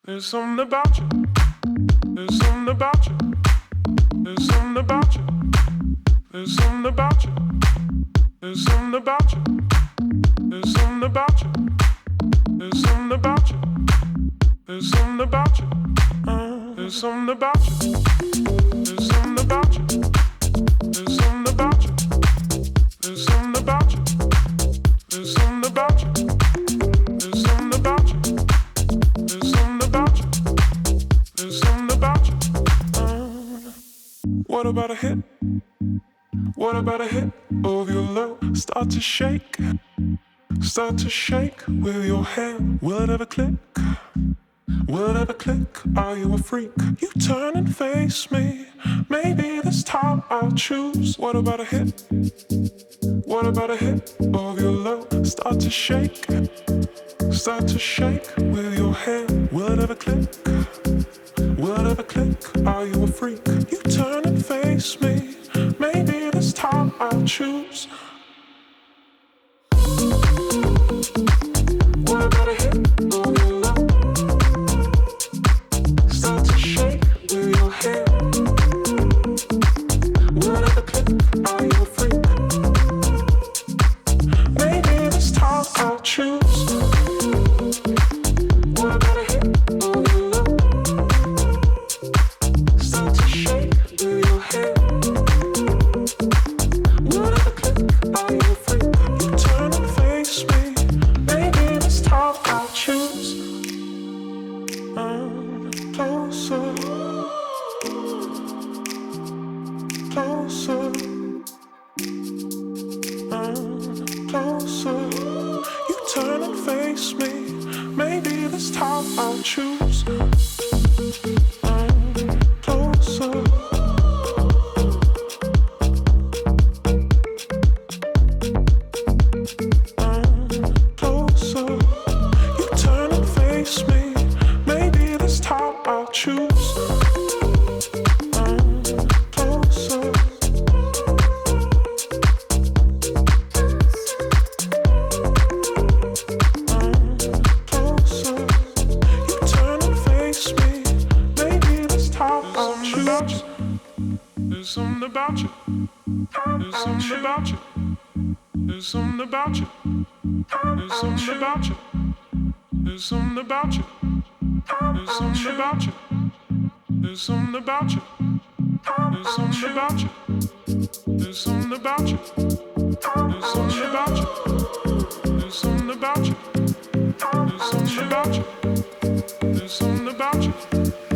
There's something about you. There's something about you. There's something about you. There's something about you. There's something about you. There's something about you. There's something about you. There's something about you. There's something about you. There's something about you. There's something about you. There's something about you. There's something about you. There's something about you. There's something about you. There's something about you. What about a hit? What about a hit of your love? Start to shake with your hand. Will it ever click? Will it ever click? Are you a freak? You turn and face me. Maybe this time I'll choose. What about a hit? What about a hit of your love? Start to shake with your hand. Will it ever click? Will it ever click? Are you a freak? You turn and face me. Maybe this time I'll choose. What about a hit of your love? Start to shake with your hand. Will it ever click? Are you a freak? Maybe this time I'll choose. What about a hit of your love? Start to shake with your hand. Will it ever click? Are you a freak? You turn and face me. Maybe this time I'll choose. Closer, closer, closer. You turn and face me. Maybe this time I'll choose. Closer. Closer, you turn and face me. Maybe this time I'll choose. Closer, closer, you turn and face me. Maybe this time I'll choose. There's something about you. There's something about you. There's something about you. There's something about you. There's something about you. There's something about you. There's something about you. There's something about you. There's something about you. There's something about you. There's something about you. There's something about you. There's something about you.